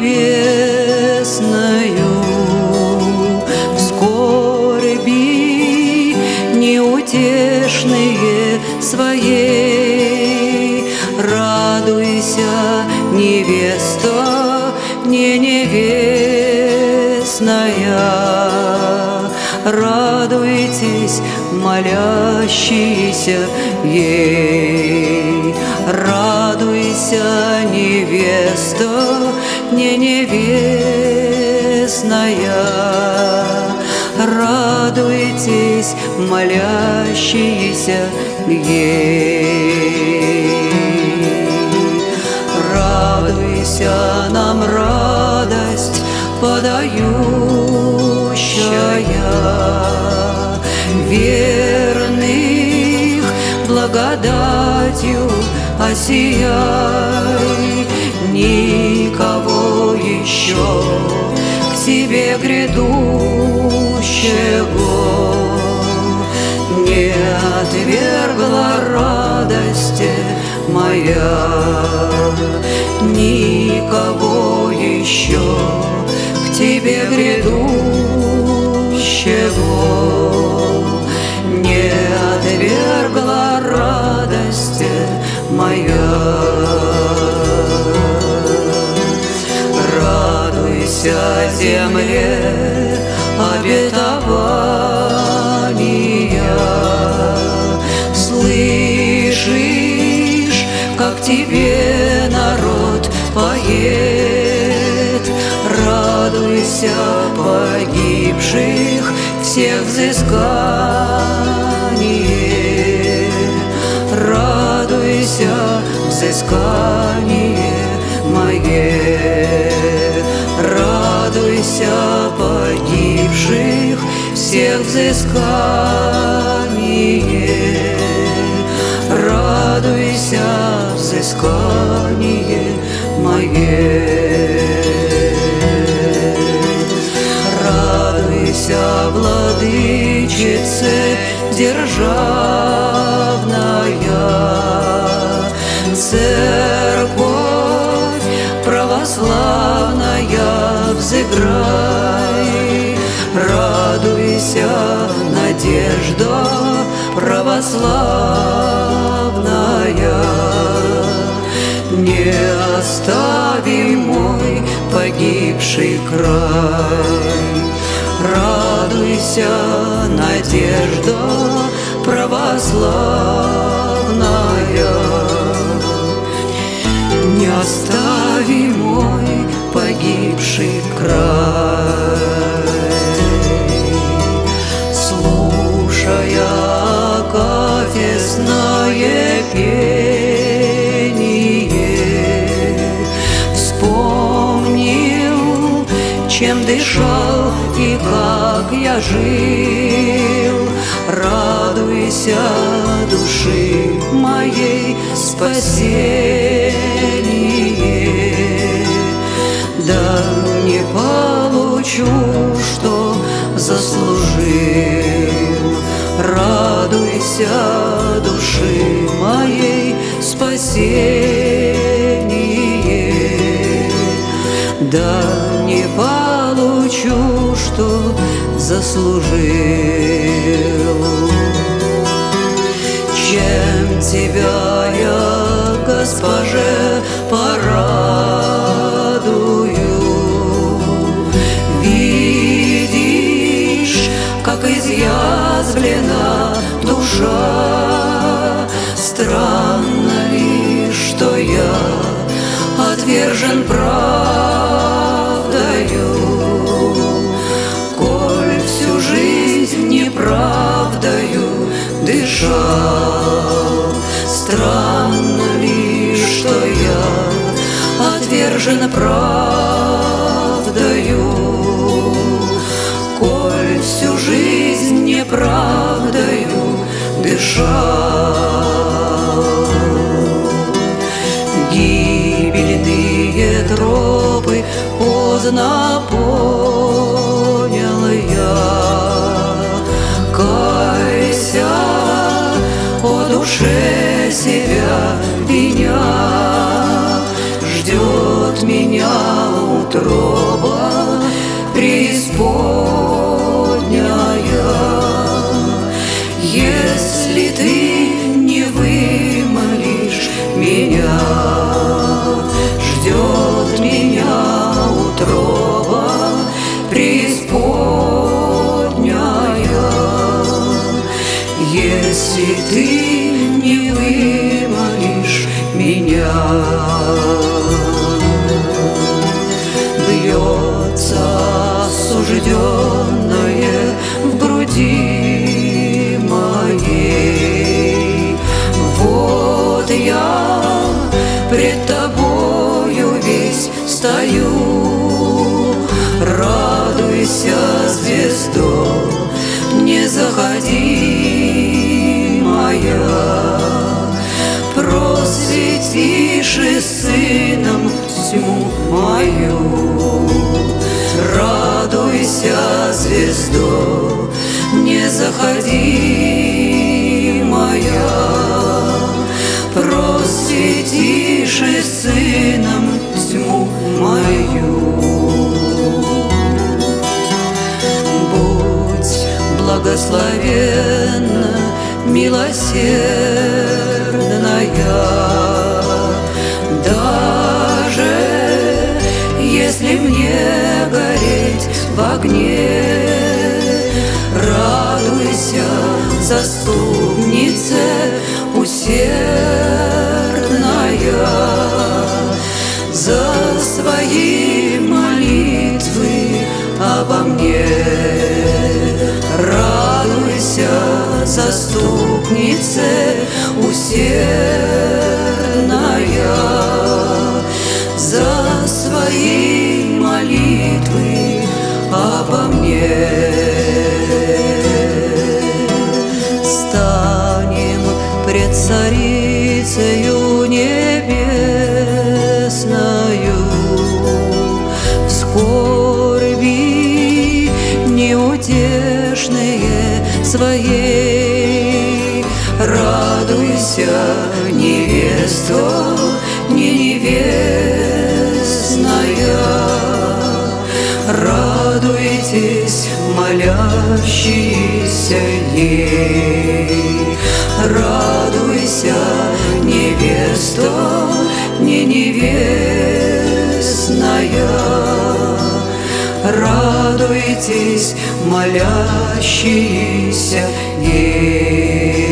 небесною, в скорби неутешные своей. Радуйся, невеста не невестная, радуйтесь, молящиеся ей. Радуйся, невеста не невестная, радуйтесь, молящиеся ей. Радуйся, нам радость подающая, верных благодатью осияй. Никого еще к тебе грядущего не отвергла радость моя. Никого еще к тебе грядущего не отвергла радость моя. Радуйся, земле обетования, слышишь, как тебе народ поет. Радуйся, погибших всех взыскание, радуйся, взыскание мое. Радуйся, погибших всех взыскание, радуйся, взыскание мое. Радуйся, владычице державная, церковь православная, взыграй. Радуйся, надежда православная, не остави мой погибший край. Радуйся, надежда православная, не остави мой погибший край. Слушая акафистное пение, вспомнил, чем дышал и как я жил. Радуйся, души моей, спасение. Да не получу, что заслужил. Радуйся, души моей, спасение. Да не получу, что заслужил. Чем тебя я, Госпоже, порадую? Видишь, как изъязвлена душа. Странно ли, что я отвержен правдою, коль всю жизнь неправдою дышал. Странно ли, что я отвержен правдою, коль всю жизнь неправдою дышал. Гибельные тропы поздно понял я. Кайся, о душе себя виня, ждет ждет меня утроба преисподняя. Если ты не вымолишь меня, ждет меня утроба преисподняя. Если ты не вымолишь меня. Бьется осужденное в груди моей. Вот я пред тобою весь стою. Радуйся, звездо, не заходи моя. Просветишь и сыном тьму мою. Радуйся, звездо, не заходи моя. Просветишь и сыном тьму мою. Будь благословенна, милосердная, даже если мне гореть в огне. Радуйся, заступнице усердная, за свои молитвы обо мне. Радуйся, заступнице усердная, за свои молитвы обо мне. Станем пред Царицею небесною, в скорби неутешные своей. Радуйся, невесто, не невестная, радуйтесь, молящиеся ей. Радуйся, невесто, не невестная, радуйтесь, молящиеся ей.